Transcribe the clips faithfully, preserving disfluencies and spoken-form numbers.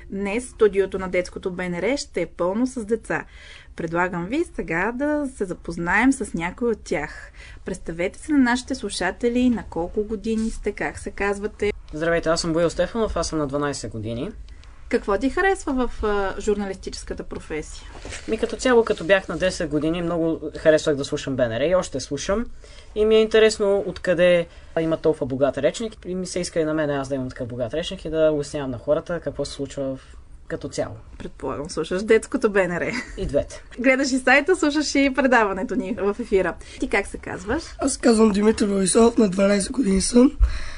Днес студиото на детското БНР ще е пълно с деца. Предлагам ви сега да се запознаем с някой от тях. Представете се на нашите слушатели, на колко години сте, как се казвате. Здравейте, аз съм Боил Стефанов, аз съм на дванайсет години. Какво ти харесва в а, журналистическата професия? Ми като цяло, като бях на десет години, много харесвах да слушам БНР и още слушам. И ми е интересно откъде има толкова богат речник и ми се иска и на мен аз да имам такъв богат речник и да обяснявам на хората какво се случва в... като цяло. Предполагам, слушаш детското БНР. И двете. Гледаш и сайта, слушаш и предаването ни в ефира. Ти как се казваш? Аз казвам Димитър Борисов, на дванайсет години съм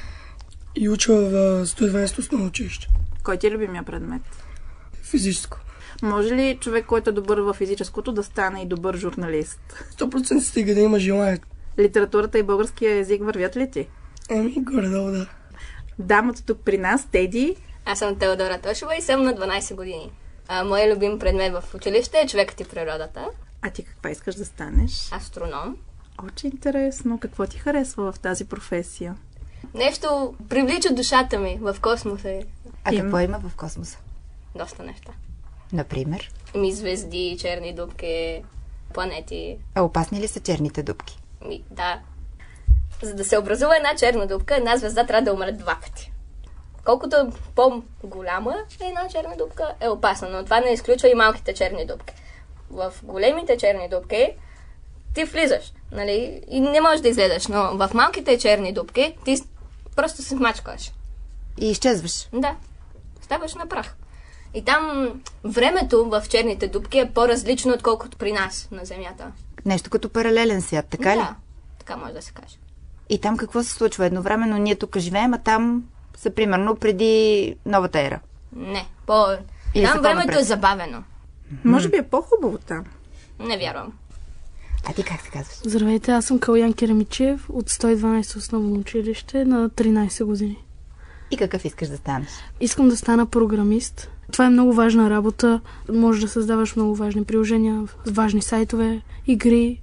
и уча в сто и дванайсето основно училище. Кой ти е любимия предмет? Физическо. Може ли човек, който е добър във физическото, да стане и добър журналист? сто процента стига да има желание. Литературата и българския език вървят ли ти? Еми, горе-долу, да. Дамата тук при нас, Теди. Аз съм Теодора Тошева и съм на дванайсет години. А, моят любим предмет в училище е човекът и природата. А ти каква искаш да станеш? Астроном. Очень интересно. Какво ти харесва в тази професия? Нещо привлича душата ми в космоса. А Им... какво има в космоса? Доста неща. Например? Ми звезди, черни дупки, планети. А опасни ли са черните дупки? Ми, да. За да се образува една черна дупка, една звезда трябва да умре два пъти. Колкото е по-голяма е една черна дупка, е опасна, но това не изключва и малките черни дупки. В големите черни дупки ти влизаш, нали, и не можеш да излезеш, но в малките черни дупки ти просто се смачкаш. И изчезваш. Да, ставаш на прах. И там времето в черните дупки е по-различно, отколкото при нас на Земята. Нещо като паралелен свят, така ли? Да, така може да се каже. И там какво се случва? Едновременно ние тук живеем, а там са примерно преди новата ера. Не, по... Или там времето по-напред? е забавено. Mm-hmm. Може би е по-хубаво там. Не вярвам. А ти как се казваш? Здравейте, аз съм Калян Керамичев от сто и дванайсето основно училище на тринайсет години. И какъв искаш да станеш? Искам да стана програмист. Това е много важна работа. Може да създаваш много важни приложения, важни сайтове, игри.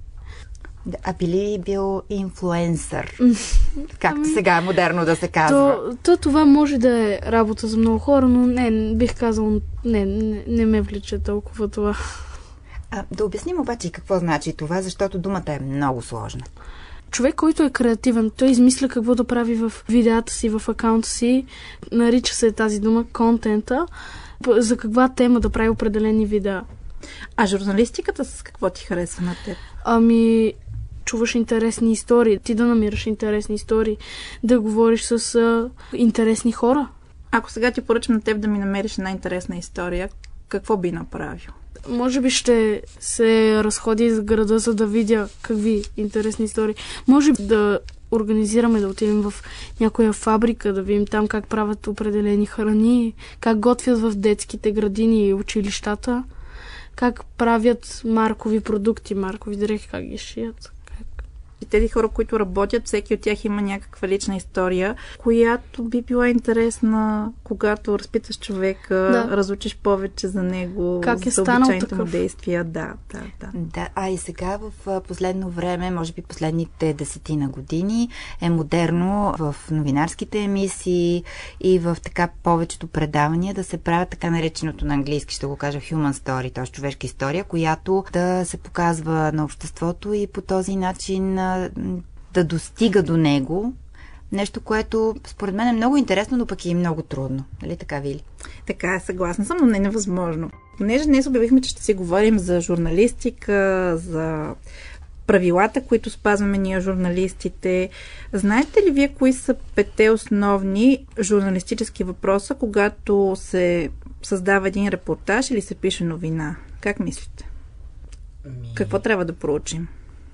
А би ли бил инфлуенсър? Както ами, сега е модерно да се казва. То, то това може да е работа за много хора, но не, бих казал, не, не, не ме влича толкова това. А, да обясним обаче какво значи това, защото думата е много сложна. Човек, който е креативен, той измисля какво да прави в видеята си, в акаунта си, нарича се тази дума контента, за каква тема да прави определени видеа. А журналистиката с какво ти харесва на теб? Ами, чуваш интересни истории, ти да намираш интересни истории, да говориш с а, интересни хора. Ако сега ти поръчам на теб да ми намериш една интересна история, какво би направил? Може би ще се разходи из града, за да видя какви интересни истории. Може би да организираме, да отидем в някоя фабрика, да видим там как правят определени храни, как готвят в детските градини и училищата, как правят маркови продукти, маркови дрехи, как ги шият. И тези хора, които работят, всеки от тях има някаква лична история, която би била интересна, когато разпиташ човека, да. Разучиш повече за него, как е за обичайните му действия. Да, да, да. Да, а и сега в последно време, може би последните десетина години, е модерно в новинарските емисии и в така повечето предавания да се правят така нареченото на английски, ще го кажа human story, т.е. човешка история, която да се показва на обществото и по този начин да достига до него. Нещо, което според мен е много интересно, но пък и много трудно. Нали така, Вили? Така е, съгласна съм, но не е невъзможно. Понеже днес обявихме, че ще си говорим за журналистика, за правилата, които спазваме ние журналистите. Знаете ли вие кои са петте основни журналистически въпроса, когато се създава един репортаж или се пише новина? Как мислите? Ми... Какво трябва да проучим?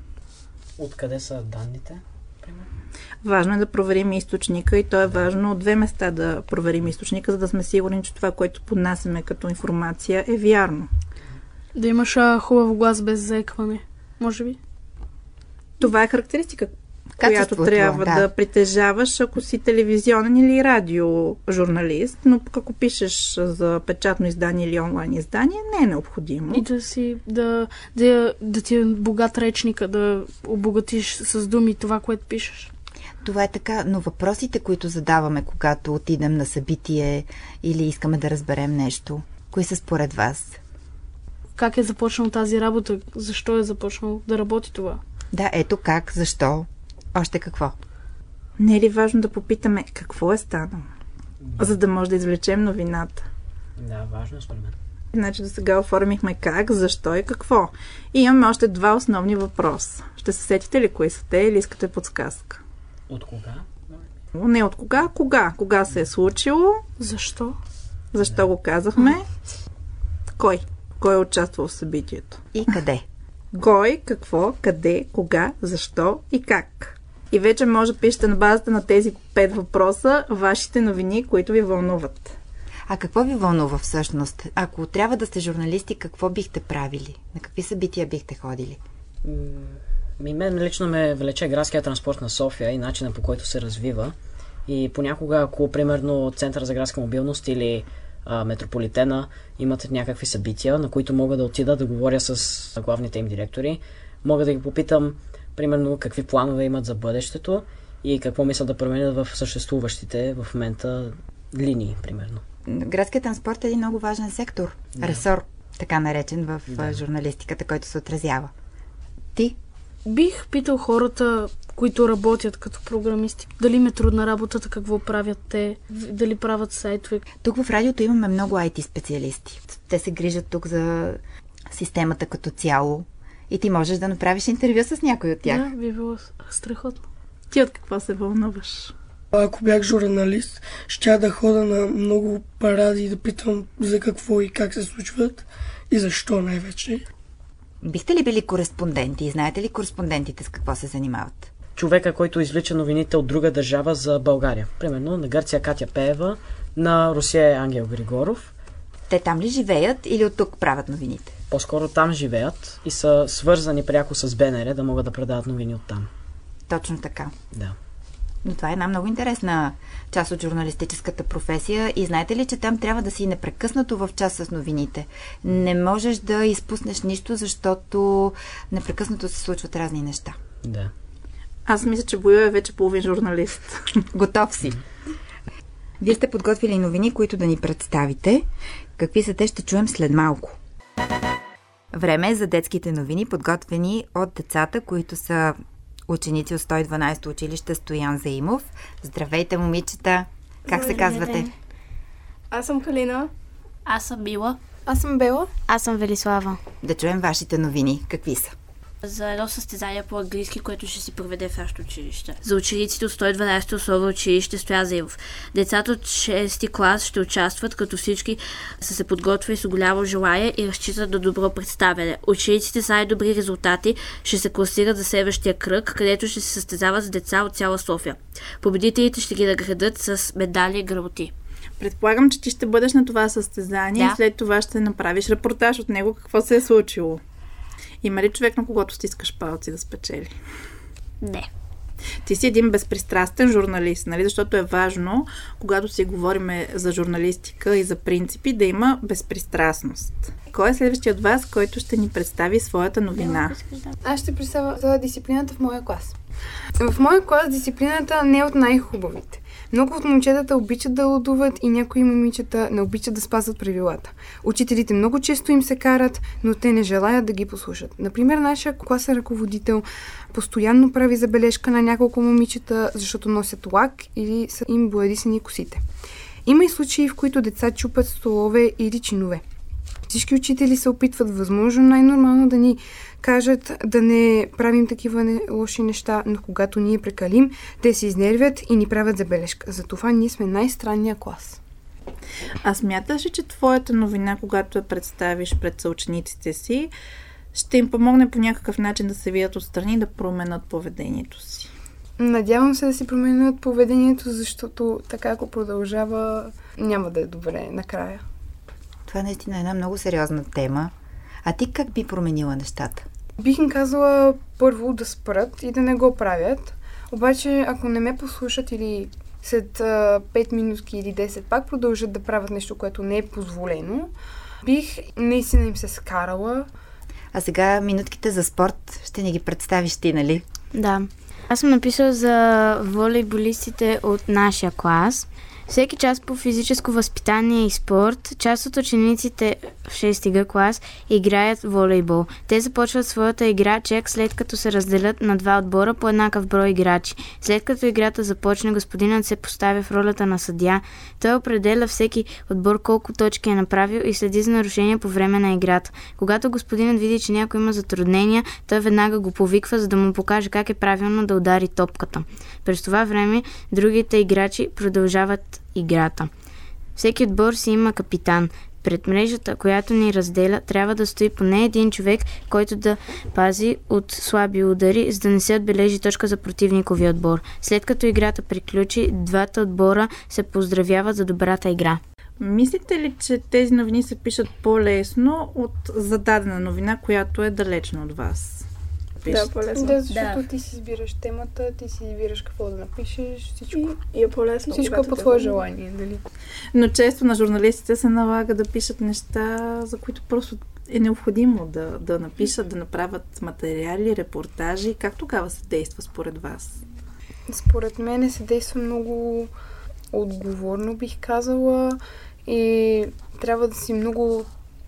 Откъде са данните? Примерно? Важно е да проверим източника и то е важно от две места да проверим източника, за да сме сигурни, че това, което поднасяме като информация е вярно. Да имаш а, хубав глас без заекване, може би? Това е характеристика, която трябва да. да притежаваш, ако си телевизионен или радиожурналист, но ако пишеш за печатно издание или онлайн издание, не е необходимо. И да си, да, да, да ти е богат речника, да обогатиш с думи това, което пишеш. Това е така, но въпросите, които задаваме, когато отидем на събитие или искаме да разберем нещо, кои са според вас? Как е започнал тази работа? Защо е започнал да работи това? Да, ето как, защо, още какво. Не е ли важно да попитаме какво е станало, за да може да извлечем новината? Да, важно е според мен. Значи до сега оформихме как, защо и какво. И имаме още два основни въпроса. Ще се сетите ли кои са те или искате подсказка? От кога? Не от кога, кога. Кога се е случило? Защо? Защо да. го казахме? Кой? Кой е участвал в събитието? И къде? Кой, какво, къде, кога, защо и как. И вече може да пишете на базата на тези пет въпроса вашите новини, които ви вълнуват. А какво ви вълнува всъщност? Ако трябва да сте журналисти, какво бихте правили? На какви събития бихте ходили? Ми мен лично ме влече градския транспорт на София и начина, по който се развива. И понякога, ако примерно Център за градска мобилност или а, Метрополитена имат някакви събития, на които мога да отида да говоря с главните им директори, мога да ги попитам примерно какви планове имат за бъдещето и какво мислят да променят в съществуващите в момента линии, примерно. Градският транспорт е един много важен сектор, да. Ресор, така наречен в да. журналистиката, който се отразява. Ти? Бих питал хората, които работят като програмисти, дали им е трудна работата, какво правят те, дали правят сайтове. Тук в радиото имаме много ай ти специалисти. Те се грижат тук за системата като цяло и ти можеш да направиш интервю с някой от тях. Да, би било страхотно. Ти от какво се вълнуваш? Ако бях журналист, ще да хода на много паради и да питам за какво и как се случват и защо най-вече. Бихте ли били кореспонденти и знаете ли кореспондентите с какво се занимават? Човека, който извлича новините от друга държава за България. Примерно на Гърция Катя Пеева, на Русия Ангел Григоров. Те там ли живеят или от тук правят новините? По-скоро там живеят и са свързани пряко с БНР да могат да предават новини оттам. Точно така. Да. Но това е една много интересна част от журналистическата професия и знаете ли, че там трябва да си непрекъснато в час с новините. Не можеш да изпуснеш нищо, защото непрекъснато се случват разни неща. Да. Аз мисля, че Боя е вече половин журналист. Готов си. Вие сте подготвили новини, които да ни представите. Какви са те, ще чуем след малко. Време е за детските новини, подготвени от децата, които са ученици от сто и дванадесето училище Стоян Заимов. Здравейте, момичета! Как се казвате? Аз съм Калина. Аз съм Мила. Аз съм Бела. Аз съм Велислава. Да чуем вашите новини. Какви са? За едно състезание по английски, което ще се проведе в нашето училище. За учениците от сто и дванадесето основно училище Стоян Заимов. Децата от шести клас ще участват, като всички са се подготвили с голямо желание и разчитат на добро представяне. Учениците с най-добри резултати ще се класират за следващия кръг, където ще се състезават с деца от цяла София. Победителите ще ги наградят с медали и грамоти. Предполагам, че ти ще бъдеш на това състезание да. И след това ще направиш репортаж от него какво се е случило. Има ли човек, на когото стискаш палци да спечели? Не. Ти си един безпристрастен журналист, нали? Защото е важно, когато си говорим за журналистика и за принципи, да има безпристрастност. Кой е следващият от вас, който ще ни представи своята новина? Аз ще представя за дисциплината в моя клас. В моя клас дисциплината не е от най-хубавите. Много от момчетата обичат да лудуват и някои момичета не обичат да спазват правилата. Учителите много често им се карат, но те не желаят да ги послушат. Например, нашия класен ръководител постоянно прави забележка на няколко момичета, защото носят лак или са им боядисани косите. Има и случаи, в които деца чупат столове или чинове. Всички учители се опитват възможно най-нормално да ни кажат да не правим такива не, лоши неща, но когато ние прекалим, те се изнервят и ни правят забележка. Затова ние сме най-странния клас. А смяташ ли, че твоята новина, когато я представиш пред съучениците си, ще им помогне по някакъв начин да се видят отстрани и да променят поведението си? Надявам се да си променят поведението, защото така ако продължава, няма да е добре накрая. Това наистина е една много сериозна тема. А ти как би променила нещата? Бих им казала първо да спрат и да не го правят. Обаче, ако не ме послушат или след пет минутки или десет пак продължат да правят нещо, което не е позволено, бих наистина им се скарала. А сега минутките за спорт ще ни ги представиш ти, нали? Да. Аз съм написал за волейболистите от нашия клас. Всеки час по физическо възпитание и спорт, част от учениците в шести Г клас играят волейбол. Те започват своята игра чак след като се разделят на два отбора по еднакъв брой играчи. След като играта започне, господинът се поставя в ролята на съдия. Той определя всеки отбор колко точки е направил и следи за нарушения по време на играта. Когато господинът види, че някой има затруднения, той веднага го повиква, за да му покаже как е правилно да удари топката. През това време другите играчи продължават играта. Всеки отбор си има капитан. Пред мрежата, която ни разделя, трябва да стои поне един човек, който да пази от слаби удари, за да не се отбележи точка за противниковия отбор. След като играта приключи, двата отбора се поздравяват за добрата игра. Мислите ли, че тези новини се пишат по-лесно от зададена новина, която е далечна от вас? Да, по-лесно. Да, защото Да. ти си избираш темата, ти си избираш какво да напишеш, всичко. И, и е по-лесно. Всичко е когато по те твое вълнува. желание, дали? Но често на журналистите се налага да пишат неща, за които просто е необходимо да, да напишат, да направят материали, репортажи. Как тогава се действа според вас? Според мен се действа много отговорно, бих казала, и трябва да си много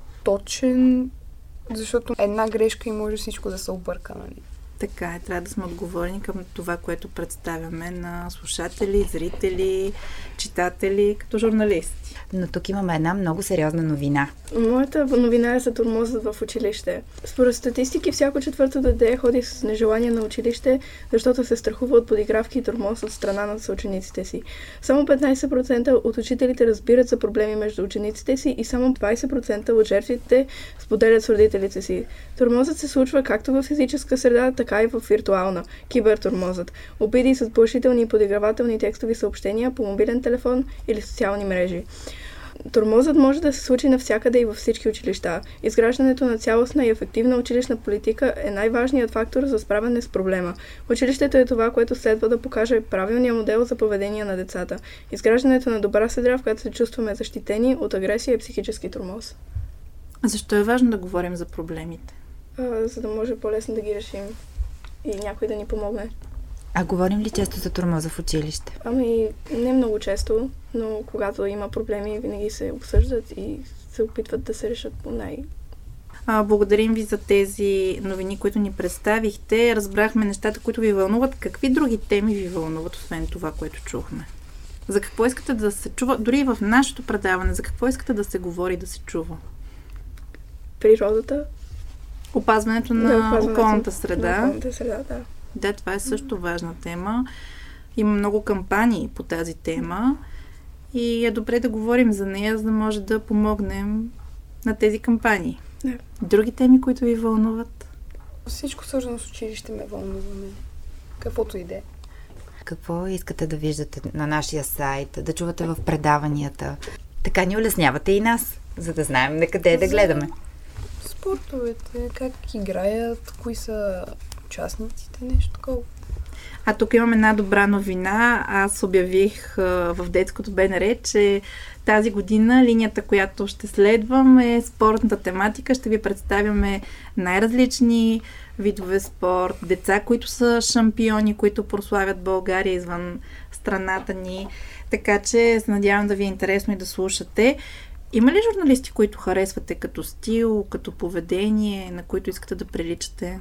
точен, защото една грешка и може всичко да се обърка, нали? Така е, трябва да сме отговорни към това, което представяме на слушатели, зрители, читатели, като журналисти. Но тук имаме една много сериозна новина. Моята новина е за тормозът в училище. Според статистики, всяко четвърто дете ходи с нежелание на училище, защото се страхува от подигравки и тормоз от страна на съучениците си. Само петнайсет процента от учителите разбират за проблеми между учениците си и само двайсет процента от жертвите споделят с родителите си. Тормозът се случва както в физическа среда, така и в виртуална, кибертормозът. Обиди с плашителни и подигравателни текстови съобщения по мобилен телефон или социални мрежи. Тормозът може да се случи навсякъде и във всички училища. Изграждането на цялостна и ефективна училищна политика е най-важният фактор за справяне с проблема. Училището е това, което следва да покаже правилния модел за поведение на децата. Изграждането на добра среда, в която се чувстваме защитени от агресия и психически тормоз. Защо е важно да говорим за проблемите? А, за да може по-лесно да ги решим и някой да ни помогне. А говорим ли често за тормоза в училище? Ами, не много често, но когато има проблеми, винаги се обсъждат и се опитват да се решат по най- А, благодарим ви за тези новини, които ни представихте. Разбрахме нещата, които ви вълнуват. Какви други теми ви вълнуват, освен това, което чухме? За какво искате да се чува? Дори и в нашето предаване, за какво искате да се говори, да се чува? Природата. Опазването на Да, опазването околната среда. На околната среда, да. Да, това е също важна тема. Има много кампании по тази тема и е добре да говорим за нея, за да може да помогнем на тези кампании. Да. Други теми, които ви вълнуват? Всичко свързано с училище ме вълнува. Каквото и да е. Какво искате да виждате на нашия сайт, да чувате в предаванията? Така ни улеснявате и нас, за да знаем на къде да гледаме. Спортовете, как играят, кои са участниците, нещо такова. А тук имам една добра новина. Аз обявих а, в детското БНР, че тази година линията, която ще следвам, е спортната тематика. Ще ви представяме най-различни видове спорт, деца, които са шампиони, които прославят България извън страната ни. Така че се надявам да ви е интересно и да слушате. Има ли журналисти, които харесвате като стил, като поведение, на които искате да приличате?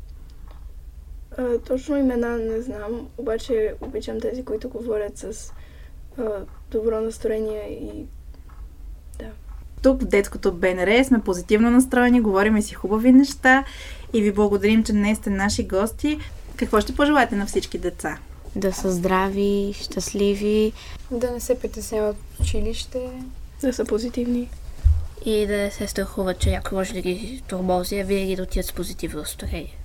А, точно имена не знам, обаче обичам тези, които говорят с а, добро настроение и да. Тук в детското БНР сме позитивно настроени, говорим си хубави неща и ви благодарим, че днес сте наши гости. Какво ще пожелаете на всички деца? Да са здрави, щастливи. Да не се притесняват от училище. Да са позитивни. И да се страхуват, че някой може да ги тормози, а винаги да отидат с позитивно настроение.